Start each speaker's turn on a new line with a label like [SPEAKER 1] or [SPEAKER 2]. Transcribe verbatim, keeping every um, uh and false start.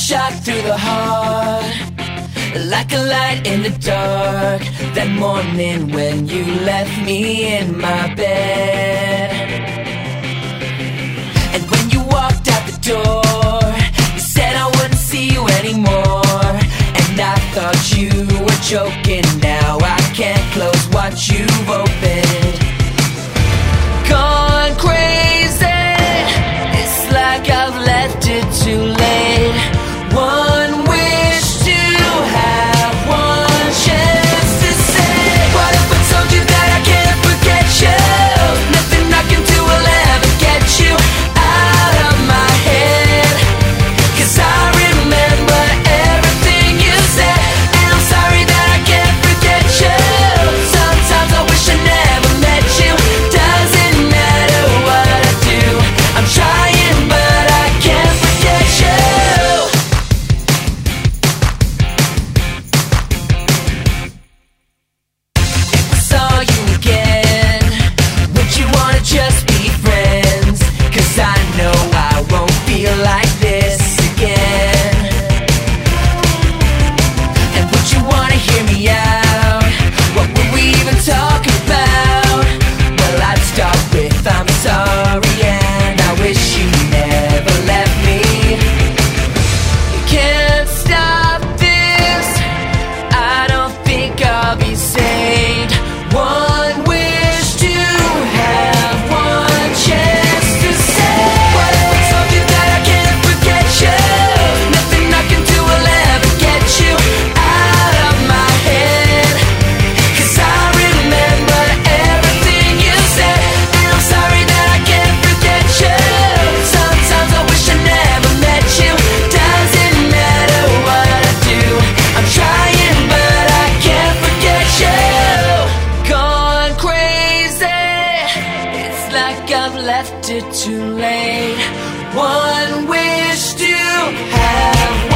[SPEAKER 1] shot through the heart, like a light in the dark. That morning when you left me in my bed, and when you walked out the door, you said I wouldn't see you anymore. And I thought you were joking. Now I can't close what you've opened. Gone crazy, it's like I've left it too late. One wish to have one chance to say, what if I told you that I can't forget you? Nothing I can do will ever get you out of my head, 'cause I remember everything you said. And I'm sorry that I can't forget you. Sometimes I wish I never met you. Doesn't matter what I do, I'm trying but I can't forget you. If I saw you again, would you wanna just be friends? 'Cause I know I won't feel like this again. And would you wanna hear me out? What would we even talk about? Well, I'd start with I'm sorry and I wish you never left me. You can't stop this, I don't think I'll be saved. One wish to have one chance to say, what if I told you that I can't forget you? Nothing I can do will ever get you out of my head, 'cause I remember everything you said. And I'm sorry that I can't forget you. Sometimes I wish I never met you. Doesn't matter what I do, I'm trying but I can't forget you. Gone crazy, it's like I've left it too late. One wish to have